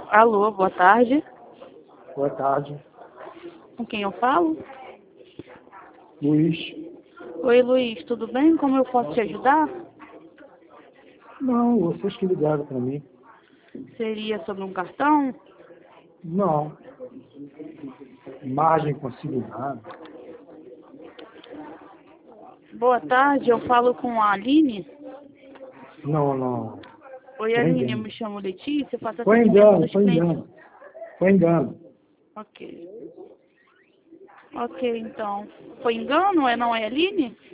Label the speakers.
Speaker 1: Alô, boa tarde.
Speaker 2: Boa tarde.
Speaker 1: Com quem eu falo?
Speaker 2: Luiz.
Speaker 1: Oi, Luiz, tudo bem? Como eu posso te ajudar?
Speaker 2: Não, vocês que ligaram para mim.
Speaker 1: Seria sobre um cartão?
Speaker 2: Não. Margem consignada.
Speaker 1: Boa tarde, eu falo com a Aline.
Speaker 2: Não.
Speaker 1: Oi,
Speaker 2: Foi
Speaker 1: Aline, eu
Speaker 2: engano.
Speaker 1: me chamo Letícia, eu faço
Speaker 2: Foi
Speaker 1: atendimento
Speaker 2: engano,
Speaker 1: dos
Speaker 2: foi
Speaker 1: clientes.
Speaker 2: engano. Foi engano.
Speaker 1: Ok. Ok, então. Foi engano? Não é Aline?